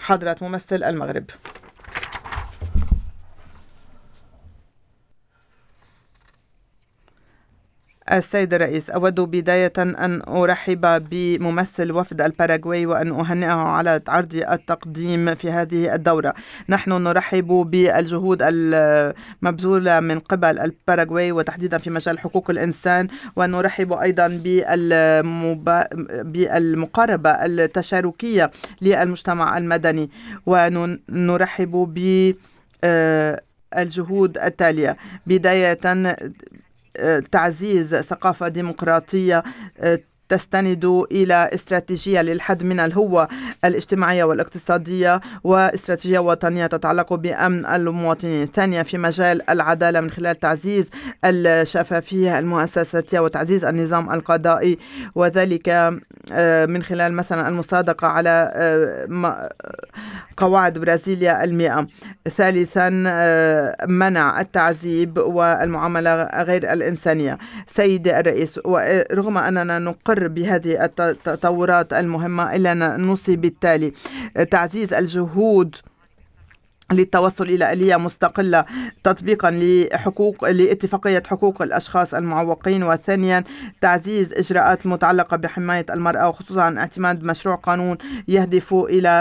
حضرة ممثل المغرب. السيد الرئيس، أود بداية أن أرحب بممثل وفد الباراغواي وأن أهنئه على عرض التقديم في هذه الدورة. نحن نرحب بالجهود المبذولة من قبل الباراغواي وتحديدا في مجال حقوق الإنسان، ونرحب أيضا بالمقاربة التشاركية للمجتمع المدني، ونرحب بالجهود التالية. بداية، تعزيز ثقافة ديمقراطية تستند إلى استراتيجية للحد من الهوة الاجتماعية والاقتصادية واستراتيجية وطنية تتعلق بأمن المواطنين. ثانيا، في مجال العدالة من خلال تعزيز الشفافية المؤسساتية وتعزيز النظام القضائي، وذلك من خلال مثلا المصادقة على قواعد برازيليا 100. ثالثا، منع التعذيب والمعاملة غير الإنسانية. سيدي الرئيس، ورغم أننا نقر بهذه التطورات المهمة إلا أن نوصي بالتالي: تعزيز الجهود للتوصل إلى آلية مستقلة تطبيقا لاتفاقية حقوق الأشخاص المعوقين. وثانيا، تعزيز إجراءات متعلقة بحماية المرأة، وخصوصا اعتماد مشروع قانون يهدف إلى